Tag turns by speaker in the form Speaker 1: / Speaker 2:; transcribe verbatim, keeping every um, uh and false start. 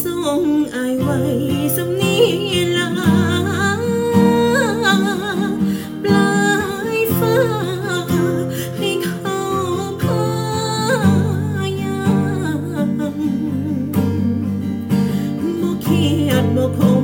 Speaker 1: ส่งอายไว้สำนีลาปลายฟ้าให้เขาพายามบ่เครียดบ่คง